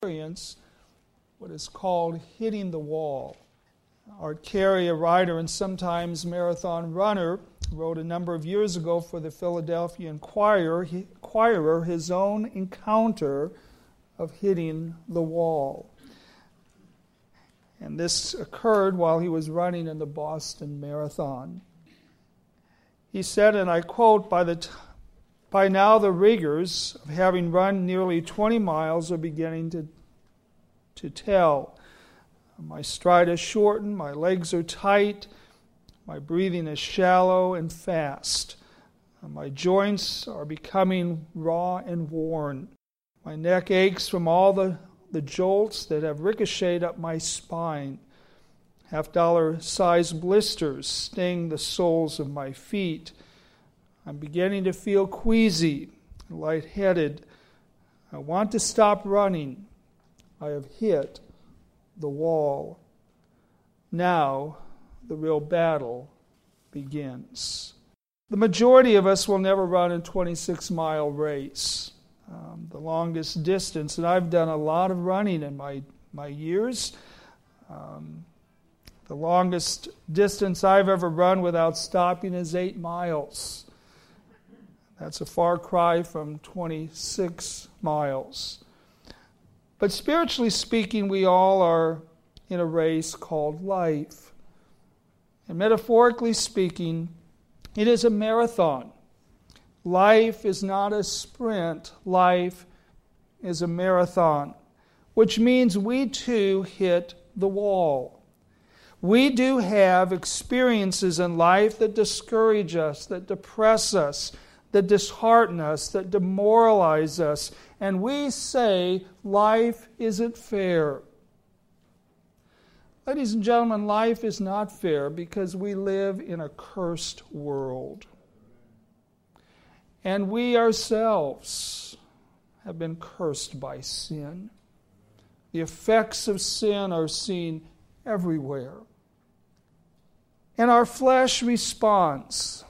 experience what is called hitting the wall. Art Carey, a writer and sometimes marathon runner, wrote a number of years ago for the Philadelphia Inquirer his own encounter of hitting the wall. And this occurred while he was running in the Boston Marathon. He said, and I quote, By now the rigors of having run nearly 20 miles are beginning to tell. My stride is shortened, my legs are tight, my breathing is shallow and fast. My joints are becoming raw and worn. My neck aches from all the jolts that have ricocheted up my spine. $50 blisters sting the soles of my feet. I'm beginning to feel queasy and lightheaded. I want to stop running. I have hit the wall. Now the real battle begins. The majority of us will never run a 26-mile race. The longest distance, and I've done a lot of running in my years. The longest distance I've ever run without stopping is 8 miles. That's a far cry from 26 miles. But spiritually speaking, we all are in a race called life. And metaphorically speaking, it is a marathon. Life is not a sprint. Life is a marathon, which means we too hit the wall. We do have experiences in life that discourage us, that depress us, that dishearten us, that demoralize us. And we say, life isn't fair. Ladies and gentlemen, life is not fair because we live in a cursed world. And we ourselves have been cursed by sin. The effects of sin are seen everywhere. And our flesh responds.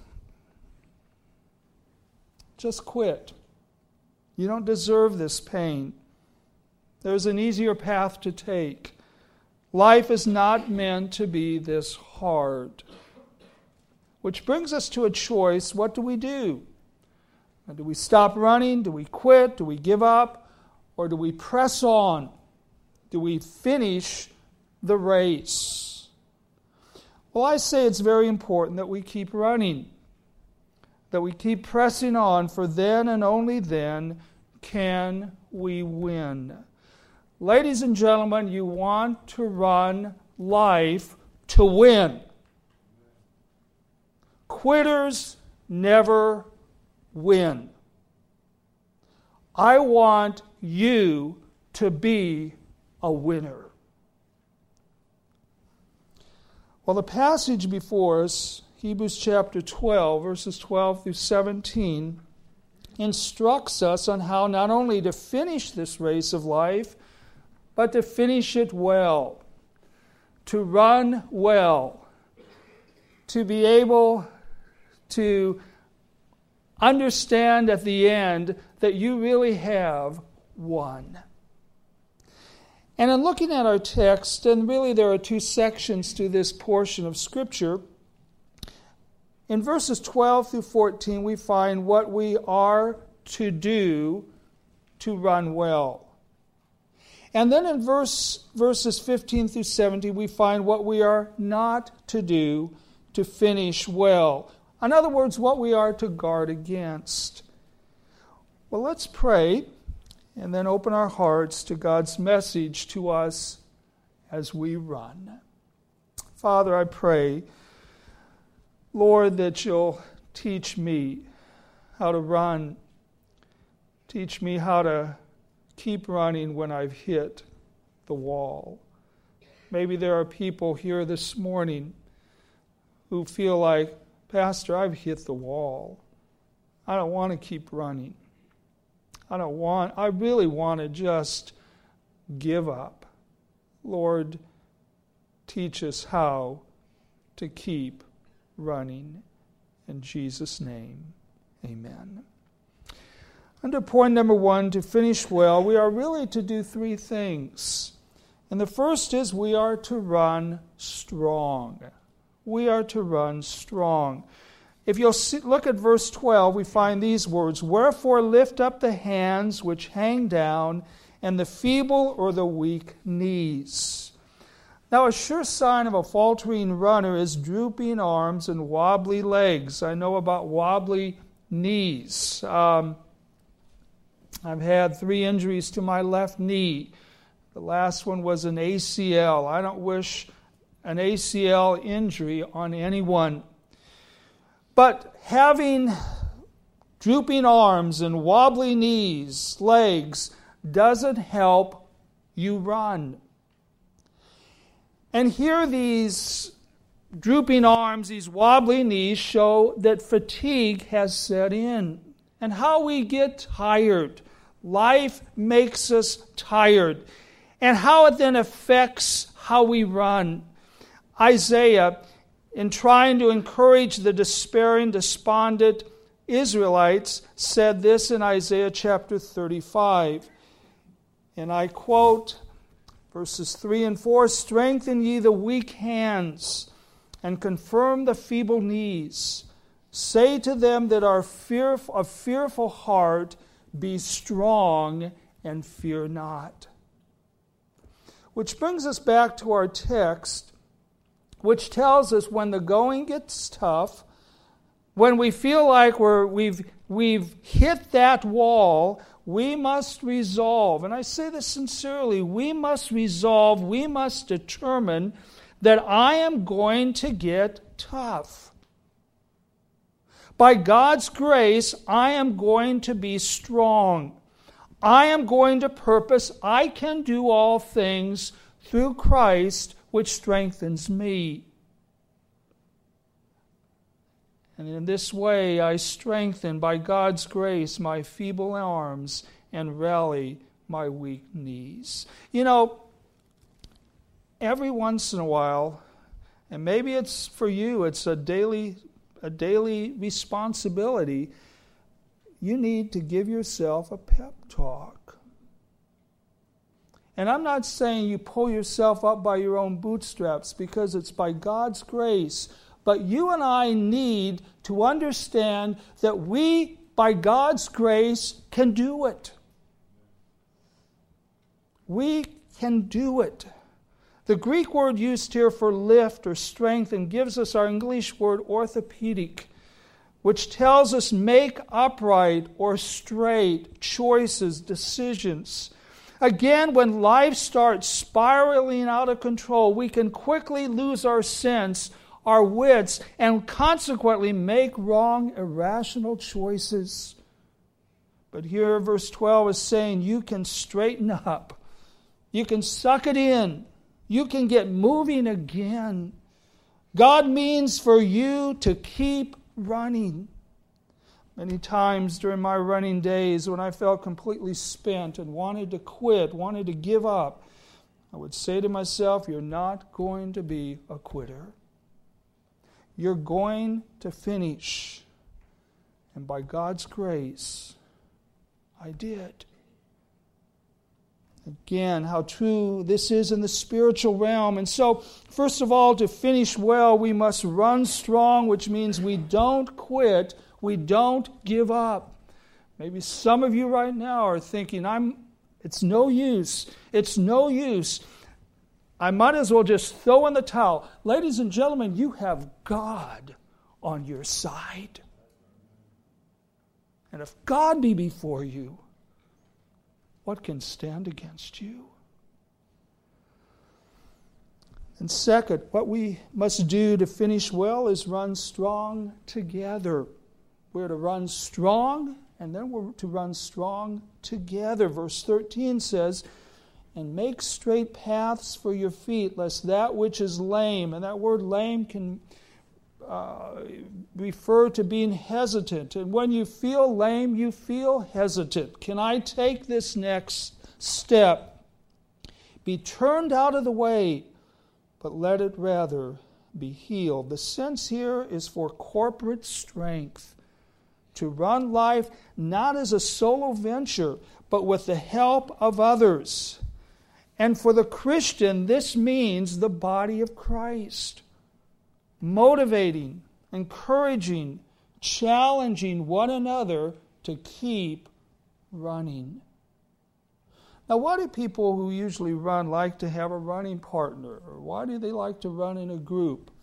Just quit. You don't deserve this pain. There's an easier path to take. Life is not meant to be this hard. Which brings us to a choice. What do we do? Do we stop running? Do we quit? Do we give up? Or do we press on? Do we finish the race? Well, I say it's very important that we keep running, that we keep pressing on, for then and only then can we win. Ladies and gentlemen, you want to run life to win. Quitters never win. I want you to be a winner. Well, the passage before us, Hebrews chapter 12, verses 12 through 17, instructs us on how not only to finish this race of life, but to finish it well, to run well, to be able to understand at the end that you really have won. And in looking at our text, and really there are two sections to this portion of Scripture, in verses 12 through 14 we find what we are to do to run well. And then in verses 15 through 17 we find what we are not to do to finish well. In other words, what we are to guard against. Well, let's pray and then open our hearts to God's message to us as we run. Father, I pray, Lord, that you'll teach me how to run. Teach me how to keep running when I've hit the wall. Maybe there are people here this morning who feel like, Pastor, I've hit the wall. I don't want to keep running. I really want to just give up. Lord, teach us how to keep running. In Jesus' name, amen. Under point number 1, to finish well, we are really to do 3 things. And the first is we are to run strong. We are to run strong. If you'll look at verse 12, we find these words, "Wherefore lift up the hands which hang down, and the feeble or the weak knees." Now, a sure sign of a faltering runner is drooping arms and wobbly legs. I know about wobbly knees. I've had 3 injuries to my left knee. The last one was an ACL. I don't wish an ACL injury on anyone. But having drooping arms and wobbly knees, legs, doesn't help you run. And here these drooping arms, these wobbly knees show that fatigue has set in. And how we get tired. Life makes us tired. And how it then affects how we run. Isaiah, in trying to encourage the despairing, despondent Israelites, said this in Isaiah chapter 35. And I quote verses 3 and 4, "Strengthen ye the weak hands, and confirm the feeble knees. Say to them that are of fearful heart, be strong and fear not." Which brings us back to our text, which tells us when the going gets tough, when we feel like we've hit that wall, we must resolve, and I say this sincerely, we must resolve, we must determine that I am going to get tough. By God's grace, I am going to be strong. I am going to purpose, I can do all things through Christ, which strengthens me. And in this way, I strengthen, by God's grace, my feeble arms and rally my weak knees. You know, every once in a while, and maybe it's for you, it's a daily responsibility, you need to give yourself a pep talk. And I'm not saying you pull yourself up by your own bootstraps, because it's by God's grace. But you and I need to understand that we, by God's grace, can do it. We can do it. The Greek word used here for lift or strengthen gives us our English word orthopedic, which tells us make upright or straight choices, decisions. Again, when life starts spiraling out of control, we can quickly lose our sense, our wits, and consequently make wrong, irrational choices. But here verse 12 is saying you can straighten up. You can suck it in. You can get moving again. God means for you to keep running. Many times during my running days when I felt completely spent and wanted to quit, wanted to give up, I would say to myself, you're not going to be a quitter. You're going to finish. And by God's grace, I did. Again, how true this is in the spiritual realm. And so, first of all, to finish well, we must run strong, which means we don't quit, we don't give up. Maybe some of you right now are thinking, it's no use. It's no use. I might as well just throw in the towel. Ladies and gentlemen, you have God on your side. And if God be before you, what can stand against you? And second, what we must do to finish well is run strong together. We're to run strong, and then we're to run strong together. Verse 13 says, "And make straight paths for your feet, lest that which is lame," and that word lame can refer to being hesitant. And when you feel lame, you feel hesitant. Can I take this next step? Be turned out of the way, but let it rather be healed. The sense here is for corporate strength to run life not as a solo venture, but with the help of others. And for the Christian, this means the body of Christ. Motivating, encouraging, challenging one another to keep running. Now, why do people who usually run like to have a running partner? Or why do they like to run in a group?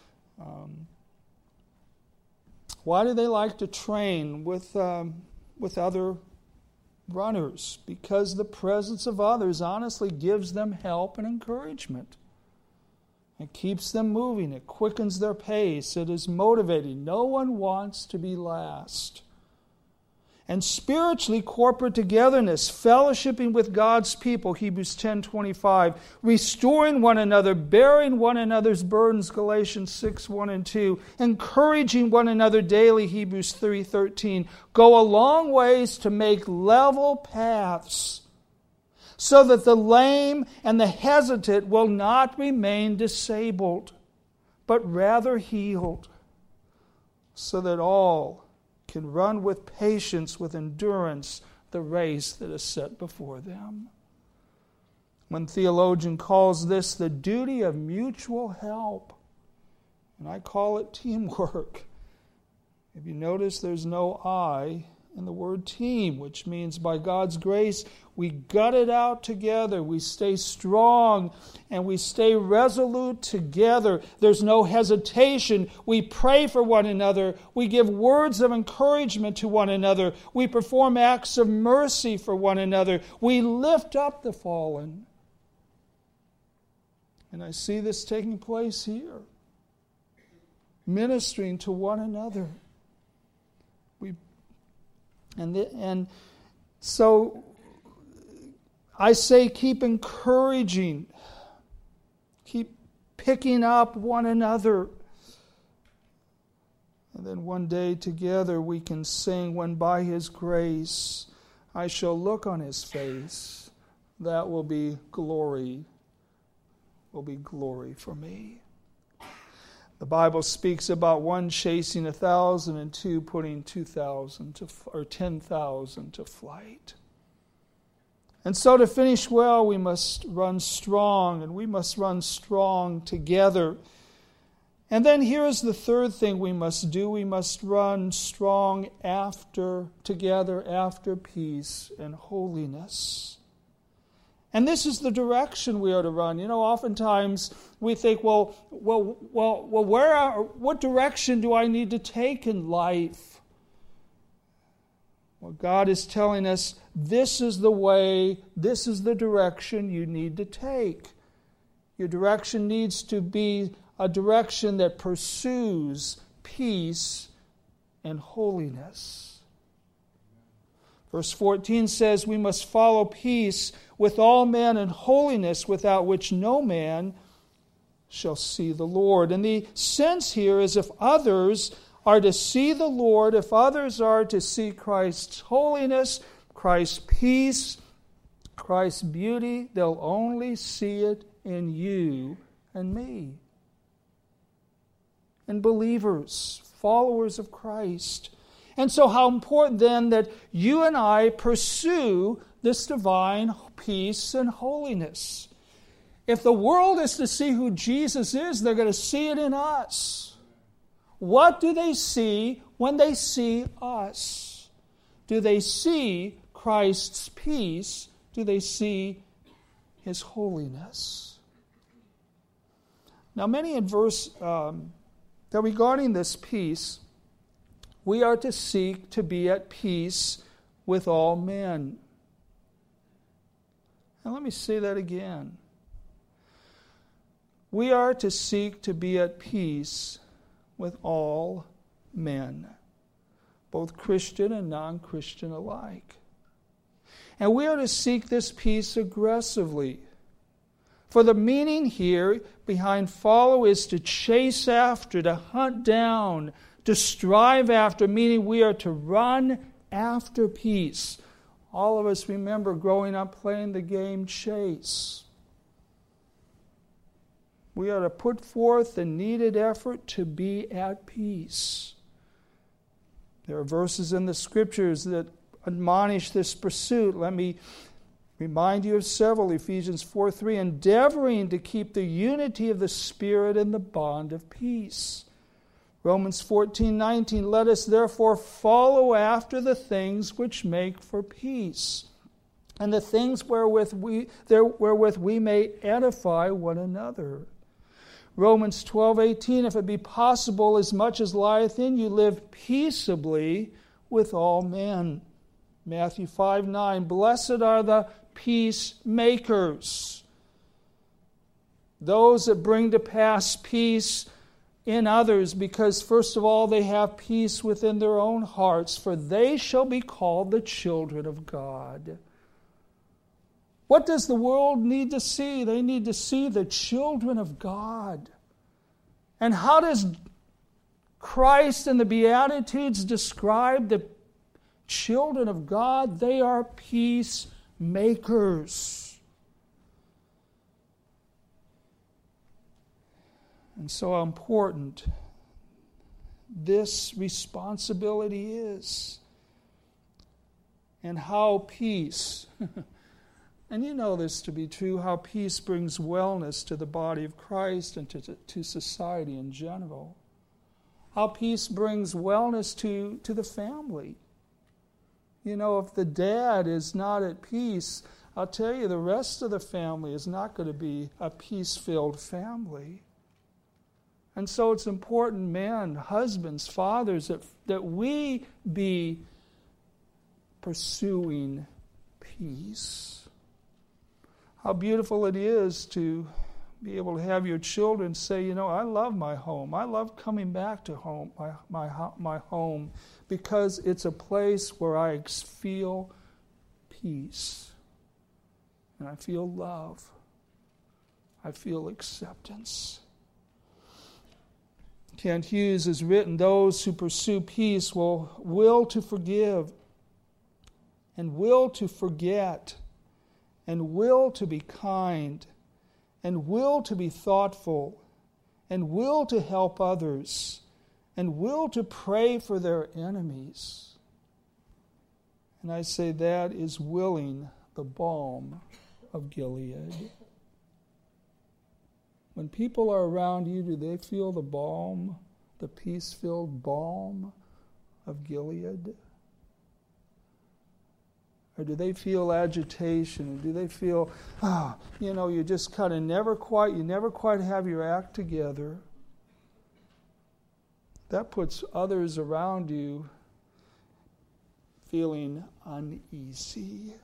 Why do they like to train with other runners? Because the presence of others honestly gives them help and encouragement. It keeps them moving. It quickens their pace. It is motivating. No one wants to be last. And spiritually, corporate togetherness, fellowshipping with God's people, Hebrews 10:25, restoring one another, bearing one another's burdens, Galatians 6:1 and 2, encouraging one another daily, Hebrews 3:13, go a long ways to make level paths so that the lame and the hesitant will not remain disabled, but rather healed, so that all can run with patience, with endurance, the race that is set before them. One theologian calls this the duty of mutual help, and I call it teamwork. If you notice, there's no I in the word team, which means by God's grace, we gut it out together. We stay strong and we stay resolute together. There's no hesitation. We pray for one another. We give words of encouragement to one another. We perform acts of mercy for one another. We lift up the fallen. And I see this taking place here. Ministering to one another. And so I say keep encouraging, keep picking up one another. And then one day together we can sing, when by His grace I shall look on His face. That will be glory for me. The Bible speaks about one chasing 1,000 and two putting 2,000 or 10,000 to flight. And so to finish well, we must run strong, and we must run strong together. And then here's the third thing we must do. We must run strong together after peace and holiness. And this is the direction we are to run. You know, oftentimes we think, what direction do I need to take in life? Well, God is telling us this is the way, this is the direction you need to take. Your direction needs to be a direction that pursues peace and holiness. Verse 14 says we must follow peace with all men and holiness, without which no man shall see the Lord. And the sense here is if others are to see the Lord, if others are to see Christ's holiness, Christ's peace, Christ's beauty, they'll only see it in you and me. And believers, followers of Christ. And so how important then that you and I pursue this divine peace and holiness. If the world is to see who Jesus is, they're going to see it in us. What do they see when they see us? Do they see Christ's peace? Do they see His holiness? Now, many in verse that regarding this peace, we are to seek to be at peace with all men. And let me say that again. We are to seek to be at peace with all men, both Christian and non-Christian alike. And we are to seek this peace aggressively. For the meaning here behind follow is to chase after, to hunt down, to strive after, meaning we are to run after peace. All of us remember growing up playing the game chase. We are to put forth the needed effort to be at peace. There are verses in the Scriptures that admonish this pursuit. Let me remind you of several. Ephesians 4:3, endeavoring to keep the unity of the Spirit in the bond of peace. Romans 14:19, let us therefore follow after the things which make for peace, and the things wherewith we may edify one another. Romans 12:18, if it be possible, as much as lieth in you, live peaceably with all men. Matthew 5:9, blessed are the peacemakers, those that bring to pass peace in others, because first of all they have peace within their own hearts, for they shall be called the children of God. What does the world need to see? They need to see the children of God. And how does Christ and the Beatitudes describe the children of God? They are peacemakers. And so important this responsibility is. And how peace, and you know this to be true, how peace brings wellness to the body of Christ and to society in general. How peace brings wellness to the family. You know, if the dad is not at peace, I'll tell you, the rest of the family is not going to be a peace-filled family. And so it's important, men, husbands, fathers, that we be pursuing peace. How beautiful it is to be able to have your children say, you know, I love my home. I love coming back to home, my home, because it's a place where I feel peace. And I feel love. I feel acceptance. Kent Hughes has written, those who pursue peace will to forgive, and will to forget, and will to be kind, and will to be thoughtful, and will to help others, and will to pray for their enemies. And I say that is willing the balm of Gilead. When people are around you, do they feel the balm, the peace-filled balm of Gilead? Or do they feel agitation? Or do they feel, you just kind of never quite have your act together? That puts others around you feeling uneasy.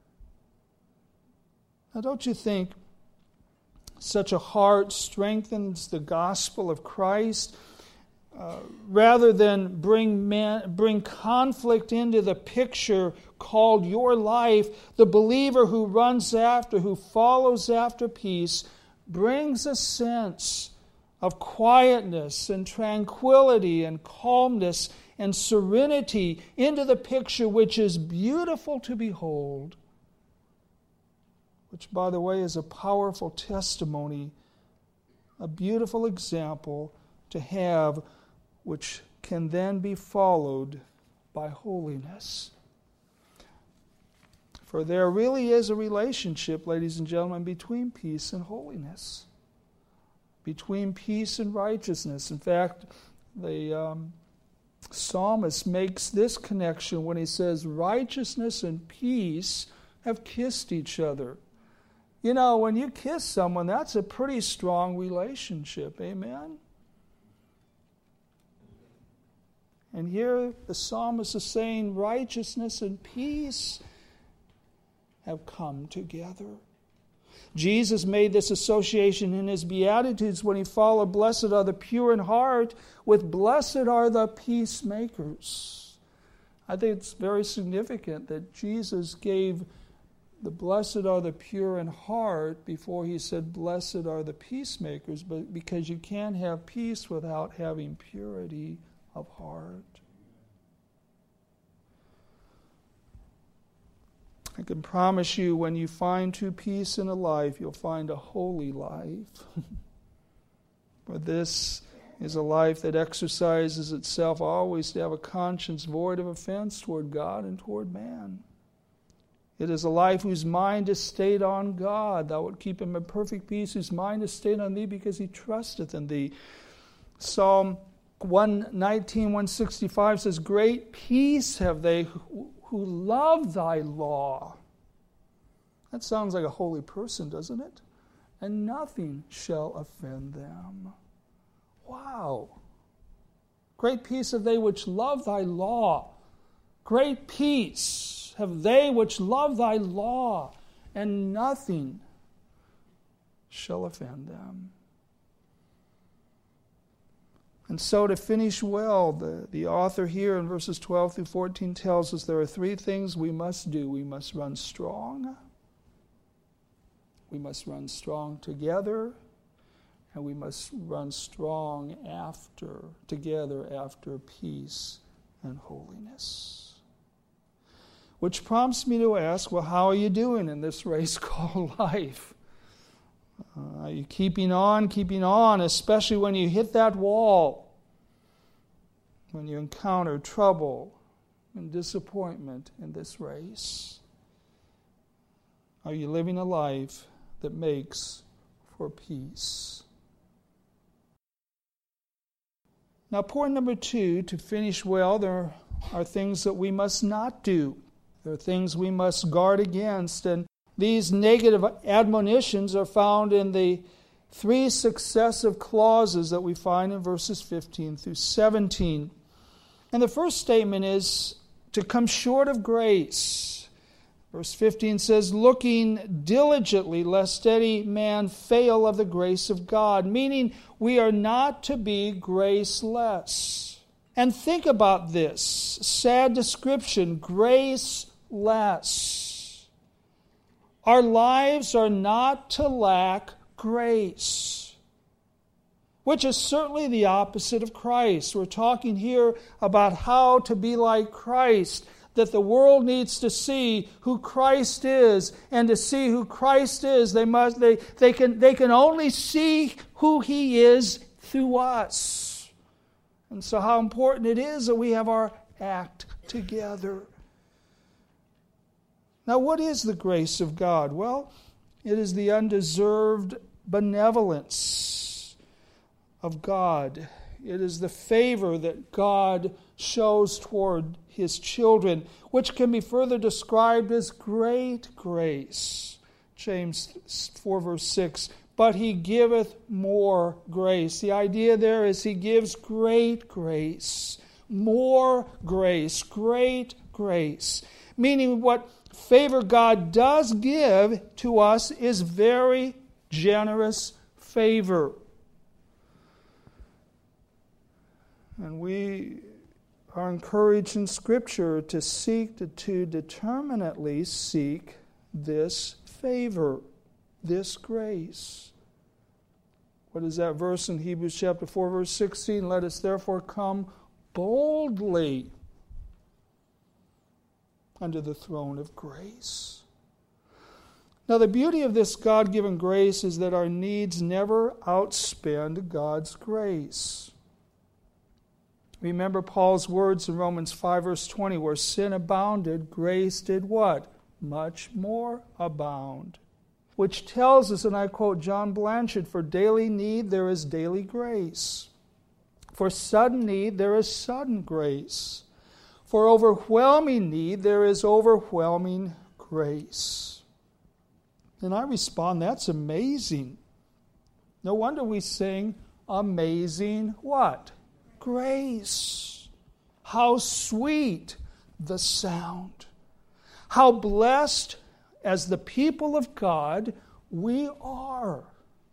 Now, don't you think such a heart strengthens the gospel of Christ? Rather than bring conflict into the picture called your life, the believer who follows after peace, brings a sense of quietness and tranquility and calmness and serenity into the picture, which is beautiful to behold. Which, by the way, is a powerful testimony, a beautiful example to have, which can then be followed by holiness. For there really is a relationship, ladies and gentlemen, between peace and holiness, between peace and righteousness. In fact, the psalmist makes this connection when he says, righteousness and peace have kissed each other. You know, when you kiss someone, that's a pretty strong relationship. Amen? And here the psalmist is saying righteousness and peace have come together. Jesus made this association in his Beatitudes when he followed, blessed are the pure in heart, with blessed are the peacemakers. I think it's very significant that Jesus gave the blessed are the pure in heart before he said blessed are the peacemakers, but because you can't have peace without having purity of heart. I can promise you, when you find true peace in a life, you'll find a holy life. For this is a life that exercises itself always to have a conscience void of offense toward God and toward man. It is a life whose mind is stayed on God. Thou wilt keep him in perfect peace, whose mind is stayed on thee because he trusteth in thee. Psalm 119, 165 says, Great peace have they who love thy law. That sounds like a holy person, doesn't it? And nothing shall offend them. Wow. Great peace have they which love thy law. Great peace have they which love thy law, and nothing shall offend them. And so to finish well, the author here in verses 12 through 14 tells us there are three things we must do. We must run strong. We must run strong together. And we must run strong together after peace and holiness. Which prompts me to ask, well, how are you doing in this race called life? Are you keeping on, especially when you hit that wall, when you encounter trouble and disappointment in this race? Are you living a life that makes for peace? Now, point number 2, to finish well, there are things that we must not do. There are things we must guard against, and these negative admonitions are found in the 3 successive clauses that we find in verses 15 through 17. And the first statement is to come short of grace. Verse 15 says, looking diligently lest any man fail of the grace of God, meaning we are not to be graceless. And think about this sad description, graceless. Our lives are not to lack grace, which is certainly the opposite of Christ. We're talking here about how to be like Christ, that the world needs to see who Christ is, and to see who Christ is, they can only see who He is through us. And so how important it is that we have our act together. Now, what is the grace of God? Well, it is the undeserved benevolence of God. It is the favor that God shows toward His children, which can be further described as great grace. James 4 verse 6, but He giveth more grace. The idea there is He gives great grace, more grace, great grace. Meaning what favor God does give to us is very generous favor. And we are encouraged in Scripture to determinately seek this favor, this grace. What is that verse in Hebrews chapter 4, verse 16? Let us therefore come boldly under the throne of grace. Now, the beauty of this God-given grace is that our needs never outspend God's grace. Remember Paul's words in Romans 5, verse 20, where sin abounded, grace did what? Much more abound. Which tells us, and I quote John Blanchard, for daily need there is daily grace. For sudden need there is sudden grace. For overwhelming need there is overwhelming grace. And I respond, that's amazing. No wonder we sing, amazing what? Grace. How sweet the sound. How blessed as the people of God we are.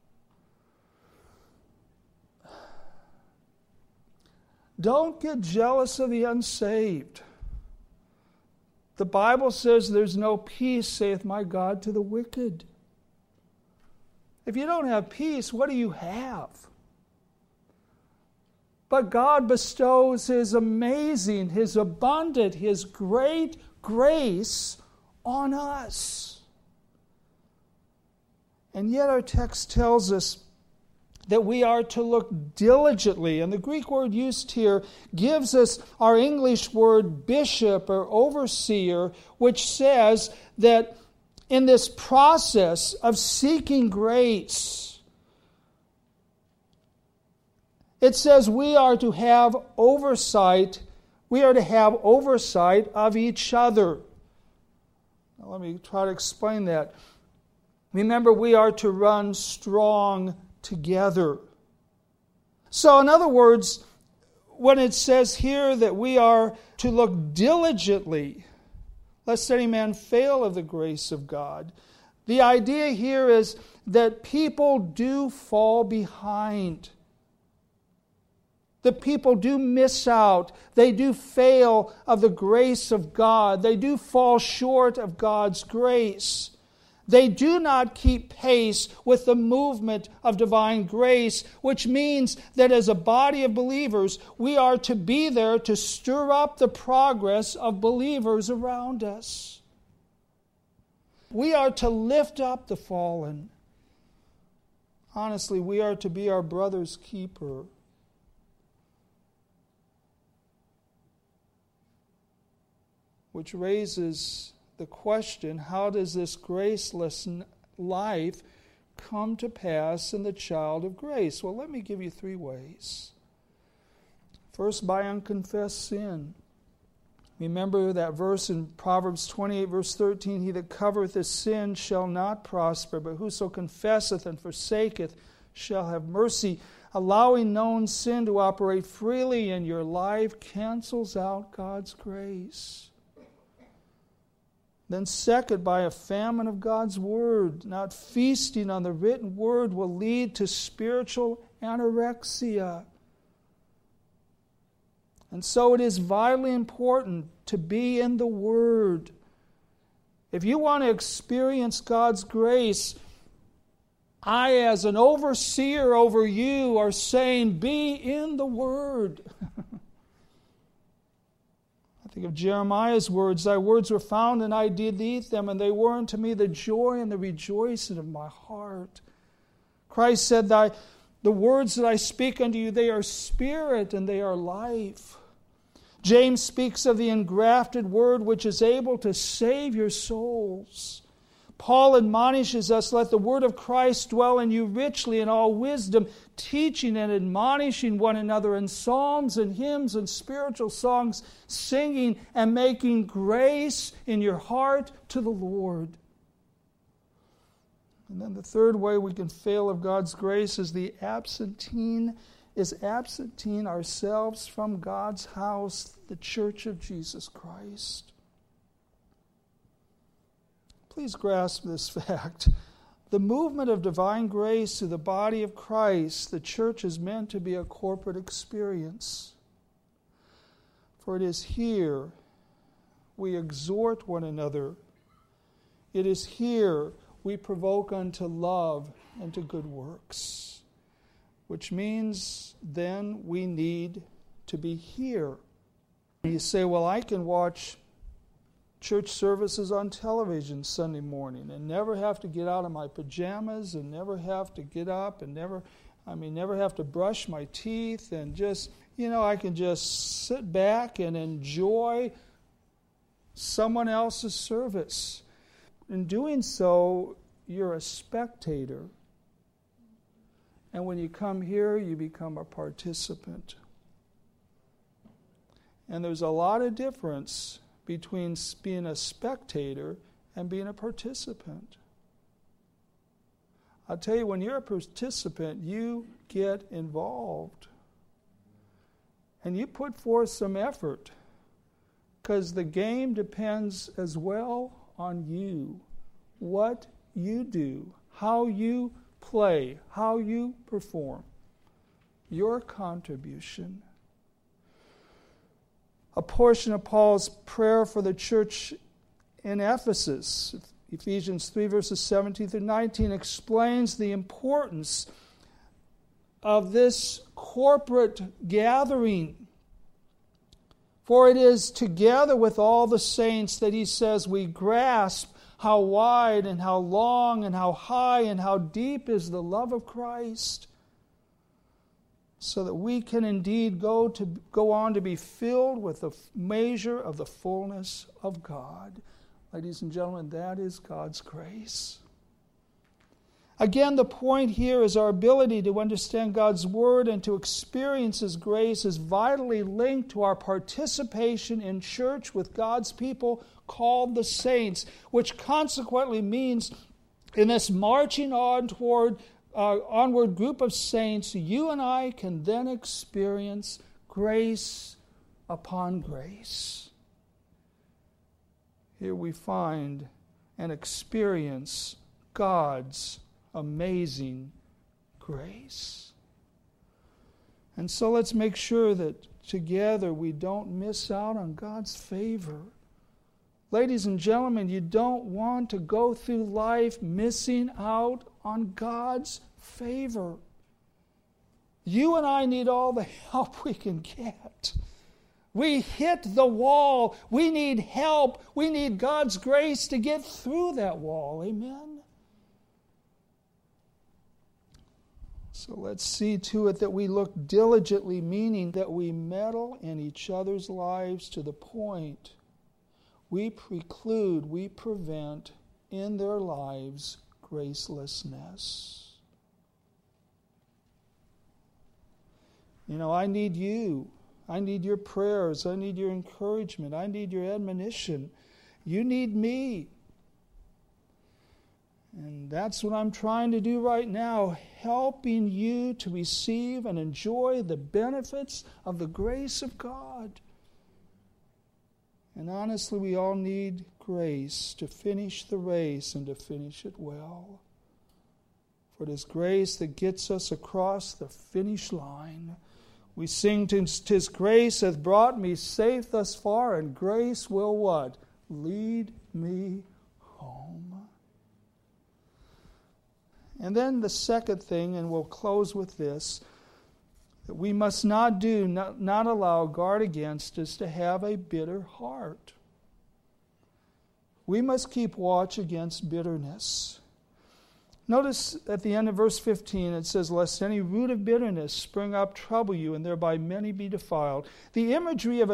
Don't get jealous of the unsaved. The Bible says there's no peace, saith my God, to the wicked. If you don't have peace, what do you have? But God bestows His amazing, His abundant, His great grace on us. And yet our text tells us that we are to look diligently. And the Greek word used here gives us our English word bishop or overseer, which says that in this process of seeking grace, it says we are to have oversight. We are to have oversight of each other. Now, let me try to explain that. Remember, we are to run strong together. So, in other words, when it says here that we are to look diligently, lest any man fail of the grace of God, the idea here is that people do fall behind. The people do miss out. They do fail of the grace of God. They do fall short of God's grace. They do not keep pace with the movement of divine grace, which means that as a body of believers, we are to be there to stir up the progress of believers around us. We are to lift up the fallen. Honestly, we are to be our brother's keeper. Which raises the question, how does this graceless life come to pass in the child of grace? Well, let me give you 3 ways. First, by unconfessed sin. Remember that verse in Proverbs 28, verse 13, he that covereth his sin shall not prosper, but whoso confesseth and forsaketh shall have mercy. Allowing known sin to operate freely in your life cancels out God's grace. Then second, by a famine of God's Word. Not feasting on the written Word will lead to spiritual anorexia. And so it is vitally important to be in the Word. If you want to experience God's grace, I, as an overseer over you, are saying, be in the Word. Think of Jeremiah's words. Thy words were found, and I did eat them, and they were unto me the joy and the rejoicing of my heart. Christ said, the words that I speak unto you, they are spirit and they are life. James speaks of the engrafted word which is able to save your souls. Paul admonishes us, let the word of Christ dwell in you richly in all wisdom, teaching and admonishing one another in psalms and hymns and spiritual songs, singing and making grace in your heart to the Lord. And then the third way we can fail of God's grace is absenting ourselves from God's house, the church of Jesus Christ. Please grasp this fact. The movement of divine grace to the body of Christ, the church, is meant to be a corporate experience. For it is here we exhort one another. It is here we provoke unto love and to good works. Which means then we need to be here. You say, well, I can watch church services on television Sunday morning and never have to get out of my pajamas and never have to get up and never have to brush my teeth and just, I can just sit back and enjoy someone else's service. In doing so, you're a spectator. And when you come here, you become a participant. And there's a lot of difference between being a spectator and being a participant. I'll tell you, when you're a participant, you get involved. And you put forth some effort, because the game depends as well on you. What you do, how you play, how you perform. Your contribution. A portion of Paul's prayer for the church in Ephesus, Ephesians 3 verses 17 through 19, explains the importance of this corporate gathering. For it is together with all the saints that he says we grasp how wide and how long and how high and how deep is the love of Christ. so that we can indeed go on to be filled with the measure of the fullness of God. Ladies and gentlemen, that is God's grace. Again, the point here is our ability to understand God's Word and to experience His grace is vitally linked to our participation in church with God's people called the saints, which consequently means in this marching on toward onward group of saints, you and I can then experience grace upon grace. Here we find and experience God's amazing grace. And so let's make sure that together we don't miss out on God's favor. Ladies and gentlemen, you don't want to go through life missing out on God's favor. You and I need all the help we can get. We hit the wall. We need help. We need God's grace to get through that wall. Amen? So let's see to it that we look diligently, meaning that we meddle in each other's lives to the point we preclude, we prevent in their lives gracelessness. You know, I need you. I need your prayers. I need your encouragement. I need your admonition. You need me. And that's what I'm trying to do right now, helping you to receive and enjoy the benefits of the grace of God. And honestly, we all need grace to finish the race and to finish it well. For it is grace that gets us across the finish line. We sing, "'Tis grace hath brought me safe thus far, and grace will" what? Lead me home. And then the second thing, and we'll close with this, that we must not allow, guard against, is to have a bitter heart. We must keep watch against bitterness. Notice at the end of verse 15 it says, "Lest any root of bitterness spring up, trouble you, and thereby many be defiled." The imagery of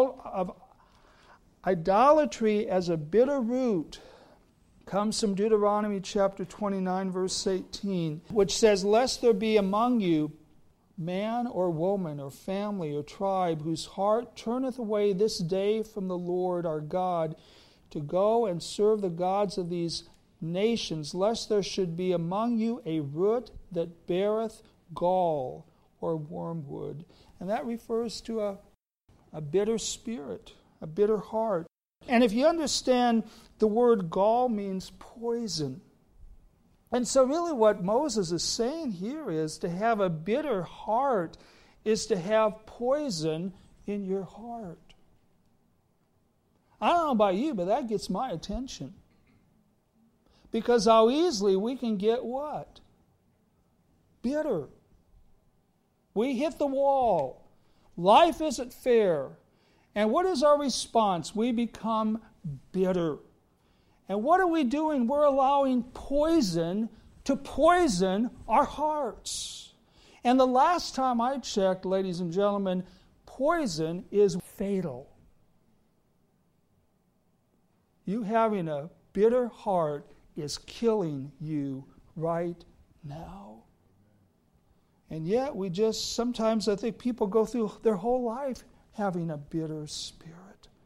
idolatry as a bitter root comes from Deuteronomy chapter 29, verse 18, which says, "Lest there be among you man or woman or family or tribe whose heart turneth away this day from the Lord our God to go and serve the gods of these nations, lest there should be among you a root that beareth gall or wormwood." And that refers to a bitter spirit, a bitter heart. And if you understand, the word gall means poison. And so really what Moses is saying here is to have a bitter heart is to have poison in your heart. I don't know about you, but that gets my attention. Because how easily we can get what? Bitter. We hit the wall. Life isn't fair. And what is our response? We become bitter. And what are we doing? We're allowing poison to poison our hearts. And the last time I checked, ladies and gentlemen, poison is fatal. You having a bitter heart is killing you right now. And yet sometimes I think people go through their whole life having a bitter spirit.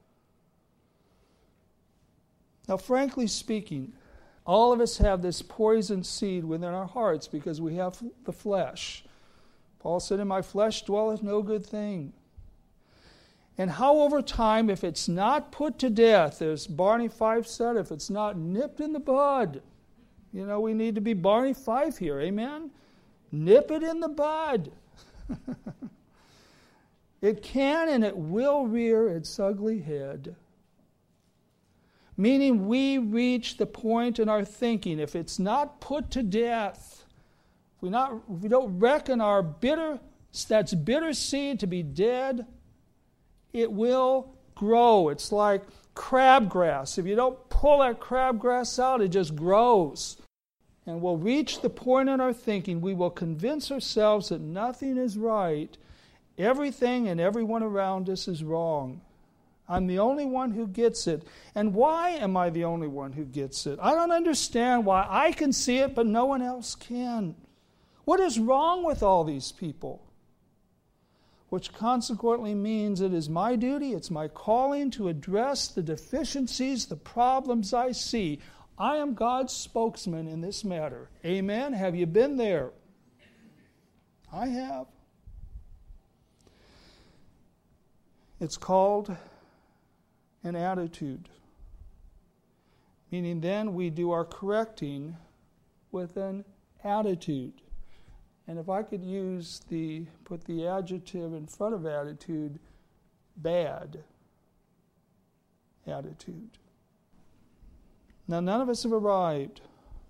Now, frankly speaking, all of us have this poison seed within our hearts because we have the flesh. Paul said, "In my flesh dwelleth no good thing." And how over time, if it's not put to death, as Barney Fife said, if it's not nipped in the bud, we need to be Barney Fife here, amen? Nip it in the bud. It can and it will rear its ugly head. Meaning we reach the point in our thinking, if it's not put to death, if we don't reckon our bitter seed to be dead, it will grow. It's like crabgrass. If you don't pull that crabgrass out, it just grows. and we'll reach the point in our thinking, we will convince ourselves that nothing is right. Everything and everyone around us is wrong. I'm the only one who gets it. And why am I the only one who gets it? I don't understand why I can see it, but no one else can. What is wrong with all these people? Which consequently means it is my duty, it's my calling to address the deficiencies, the problems I see. I am God's spokesman in this matter. Amen? Have you been there? I have. It's called an attitude. Meaning then we do our correcting with an attitude. And if I could put the adjective in front of attitude, bad attitude. Now, none of us have arrived.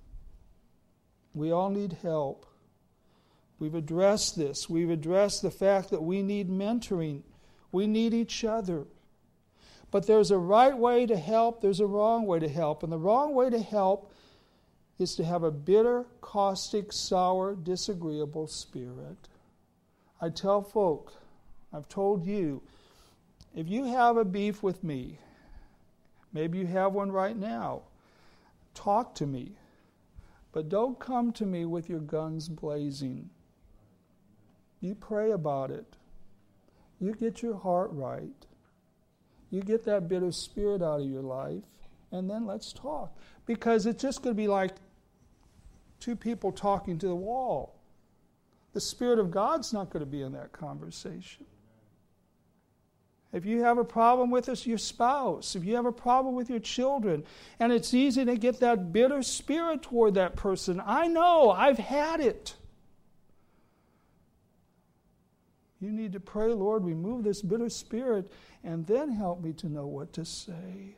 We all need help. We've addressed this. We've addressed the fact that we need mentoring. We need each other. But there's a right way to help, there's a wrong way to help. And the wrong way to help is to have a bitter, caustic, sour, disagreeable spirit. I tell folk, I've told you, if you have a beef with me, maybe you have one right now, talk to me. But don't come to me with your guns blazing. You pray about it. You get your heart right. You get that bitter spirit out of your life, and then let's talk. Because it's just going to be like two people talking to the wall. The Spirit of God's not going to be in that conversation. If you have a problem with your spouse, if you have a problem with your children, and it's easy to get that bitter spirit toward that person, I know, I've had it. You need to pray, Lord, remove this bitter spirit, and then help me to know what to say.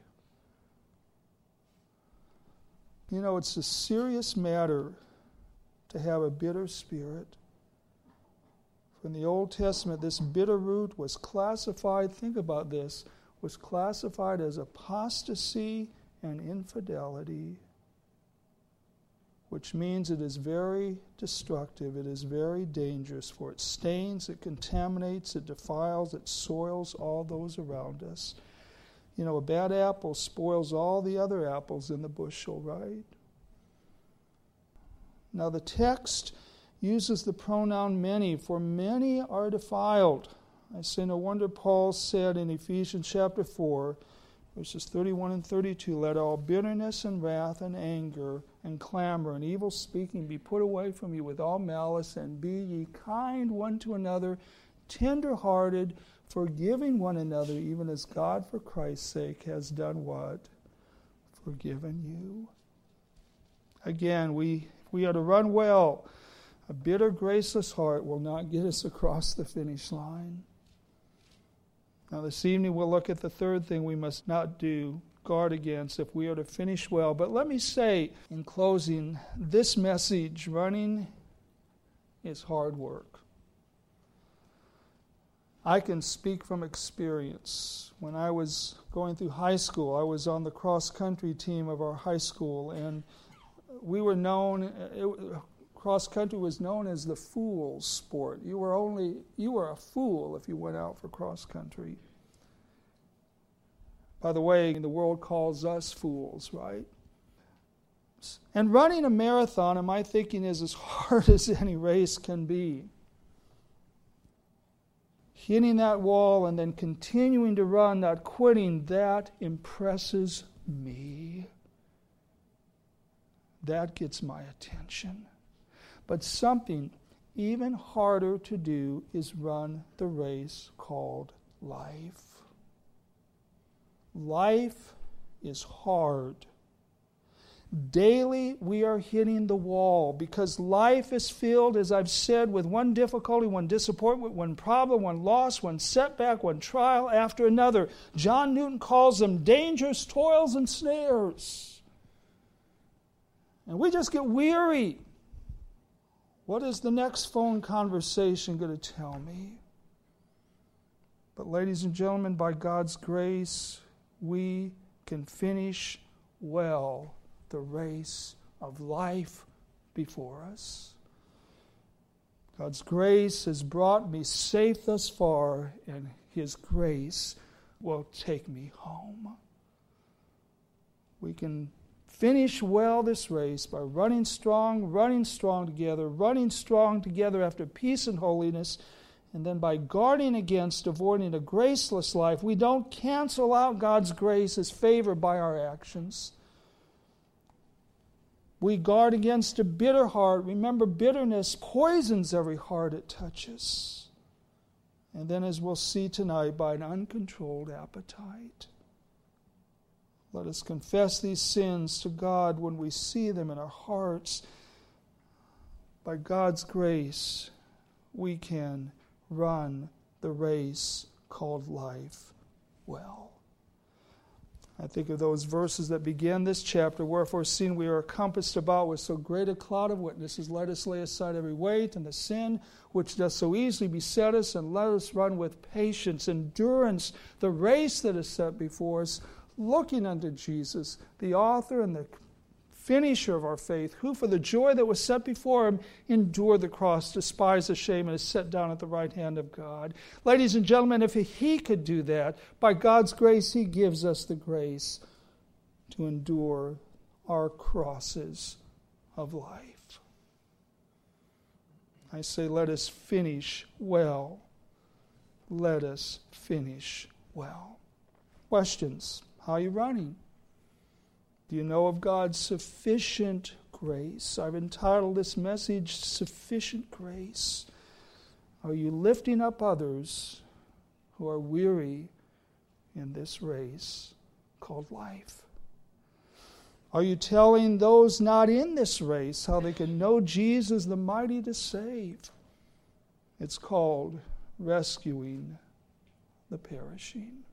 You know, it's a serious matter to have a bitter spirit. From the Old Testament, this bitter root was classified, think about this, was classified as apostasy and infidelity, which means it is very destructive, it is very dangerous, for it stains, it contaminates, it defiles, it soils all those around us. You know, a bad apple spoils all the other apples in the bushel, right? Now the text uses the pronoun many, for many are defiled. I say no wonder Paul said in Ephesians chapter 4, verses 31 and 32, let all bitterness and wrath and anger and clamor and evil speaking be put away from you with all malice, and be ye kind one to another, tender-hearted, forgiving one another, even as God for Christ's sake has done what? Forgiven you. Again, we are to run well. A bitter, graceless heart will not get us across the finish line. Now this evening we'll look at the third thing we must not do, guard against, if we are to finish well. But let me say, in closing, this message, running is hard work. I can speak from experience. When I was going through high school, I was on the cross-country team of our high school, and we were known, cross-country was known as the fool's sport. You were a fool if you went out for cross-country. By the way, the world calls us fools, right? And running a marathon, in my thinking, is as hard as any race can be. Hitting that wall and then continuing to run, not quitting, that impresses me. That gets my attention. But something even harder to do is run the race called life. Life is hard. Daily we are hitting the wall because life is filled, as I've said, with one difficulty, one disappointment, one problem, one loss, one setback, one trial after another. John Newton calls them dangers, toils, and snares. And we just get weary. What is the next phone conversation going to tell me? But ladies and gentlemen, by God's grace, we can finish well the race of life before us. God's grace has brought me safe thus far, and His grace will take me home. We can finish well this race by running strong together after peace and holiness, and then by guarding against avoiding a graceless life. We don't cancel out God's grace as favor by our actions. We guard against a bitter heart. Remember, bitterness poisons every heart it touches. And then, as we'll see tonight, by an uncontrolled appetite. Let us confess these sins to God when we see them in our hearts. By God's grace, we can run the race called life well. I think of those verses that begin this chapter. Wherefore, seeing we are compassed about with so great a cloud of witnesses, let us lay aside every weight and the sin which does so easily beset us, and let us run with patience, endurance, the race that is set before us, looking unto Jesus, the author and the finisher of our faith, who for the joy that was set before Him endured the cross, despised the shame, and is set down at the right hand of God. Ladies and gentlemen, if He could do that, by God's grace, He gives us the grace to endure our crosses of life. I say, let us finish well. Let us finish well. Questions? How are you running? Do you know of God's sufficient grace? I've entitled this message, Sufficient Grace. Are you lifting up others who are weary in this race called life? Are you telling those not in this race how they can know Jesus the mighty to save? It's called rescuing the perishing.